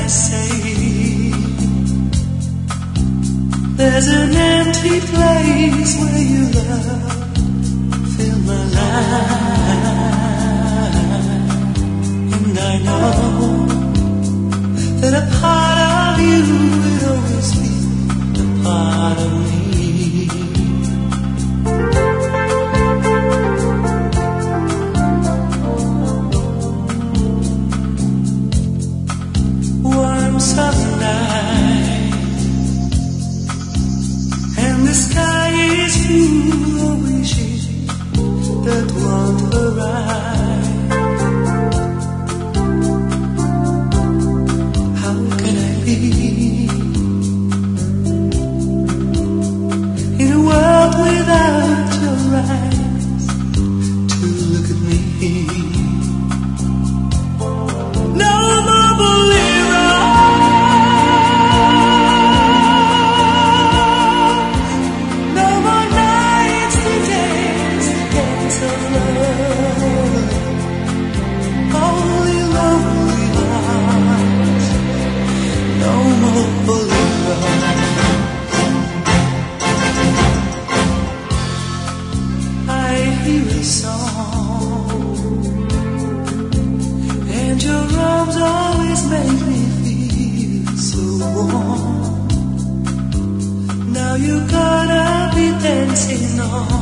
I say, there's an empty place where you love fill my life, and I know that a part of you will always be a part of me. Warm summer night, and the sky is full of wishes that won't arrive. How can I be in a world without your eyes to look at me? No more bolero, no more nights to dance the dance of love. Only lonely hearts, no more bolero. I hear a song, and your arms always make me feel so warm. Now you're gonna be dancing on